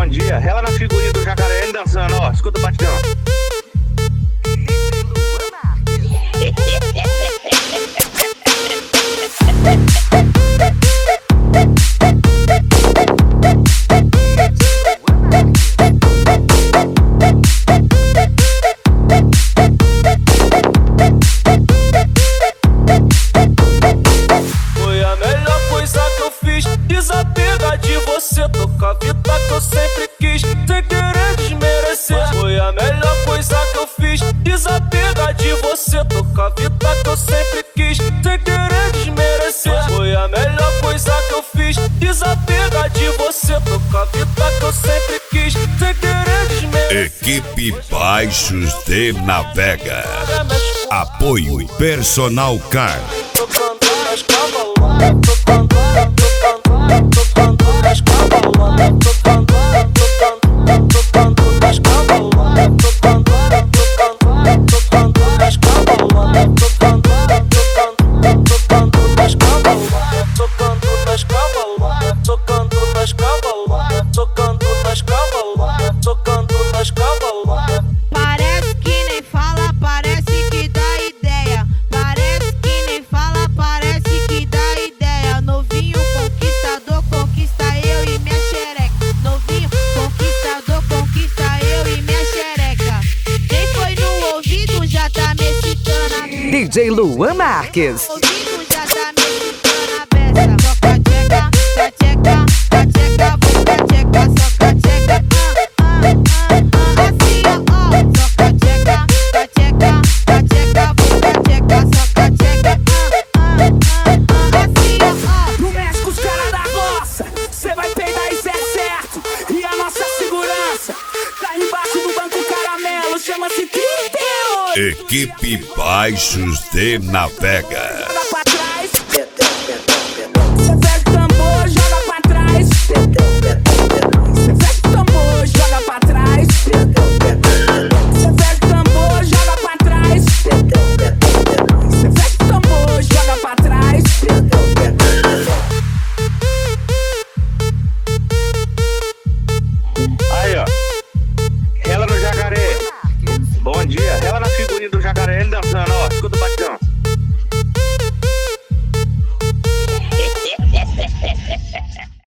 dia. Rela na figurinha do Jacaré dançando, ó. Escuta o batidão. Foi a melhor coisa que eu fiz, desapega de você, tô com a vida que eu sempre quis, sem querer desmerecer. Foi a melhor coisa que eu fiz, desapega de você, tô com a vida que eu sempre quis, sem querer desmerecer. Foi a melhor coisa que eu fiz, desapega de você, tô com a vida que eu sempre quis, sem querer desmerecer. Equipe Baixos de Navega. Apoio Personal Car. Tocando nas cavalonas, tocando nas cavalonas, tocando nas cavalonas, tocando nas cavalonas, tocando nas cavalonas, tocando nas cavalonas, tocando nas cavalonas, tocando nas cavalonas, tocando nas cavalonas. Parece que nem fala, parece que dá ideia. Parece que nem fala, parece que dá ideia. Novinho conquistador, conquista eu e minha xereca. Novinho conquistador, conquista eu e minha xereca. Quem foi no ouvido já tá me excitando a beça. DJ Luan Marques. Ouvido já tá me excitando a beça. Soca tcheca, tcheca, tcheca, boca tcheca, soca tcheca. Assim ó, soca tcheca, tcheca, tcheca, boca tcheca, soca tcheca. Assim ó. Não mexe com os caras da roça, cê vai peidar isso é certo. E a nossa segurança tá embaixo do banco caramelo, chama-se 38. Equipe Baixos de Navega. Da patrão